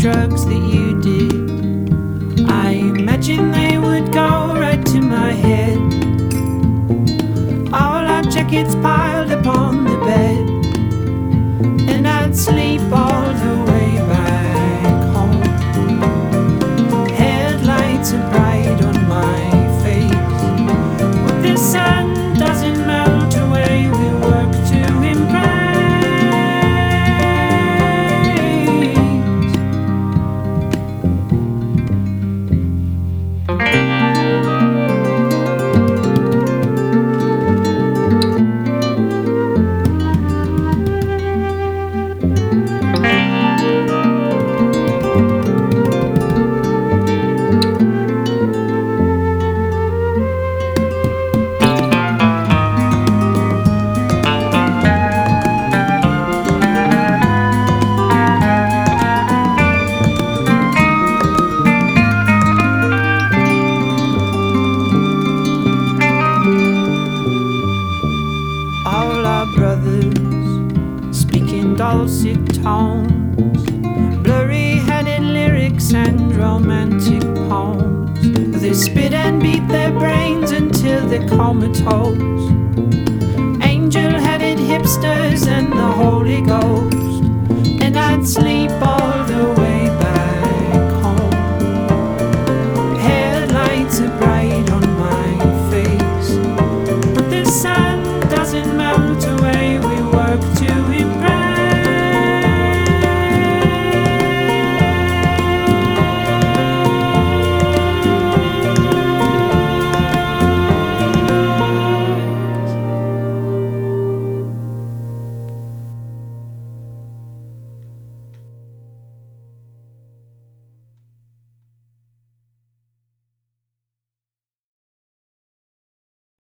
drugs that you did. I imagine they would go right to my head. All our jackets piled upon the bed, and I'd sleep all the way back home. Headlights are bright on my face, but the sun doesn't melt away. We work to impress. All our brothers speaking dulcet tones, blurry-headed lyrics and romantic poems. They spit and beat their brains until they're comatose. Angel-headed hipsters and the Holy Ghost, and I'd sleep all